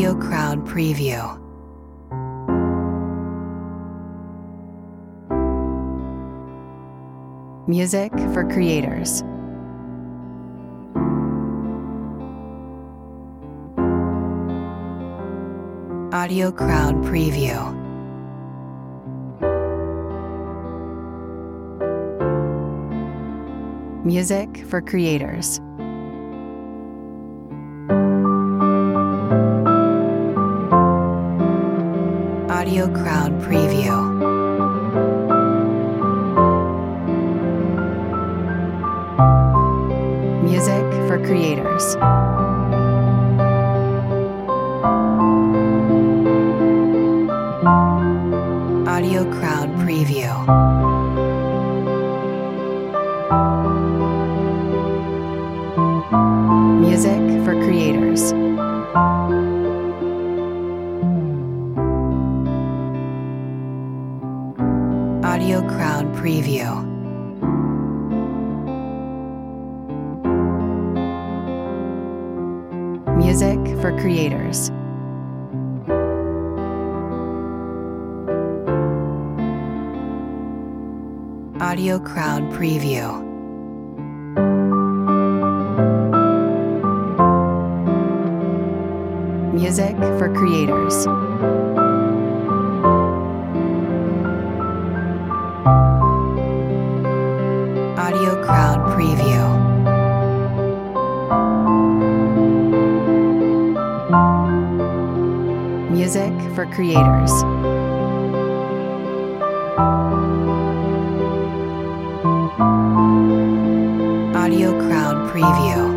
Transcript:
Audio Crowd Preview. Music for creators. Audio Crowd Preview. Music for creators. Audio Crowd Preview. Music for creators. Audio Crowd Preview. Music for creators. Audio Crowd Preview. Music for creators. Audio Crowd Preview. Music for creators. Audio Crowd Preview. Music for creators. Audio Crowd Preview.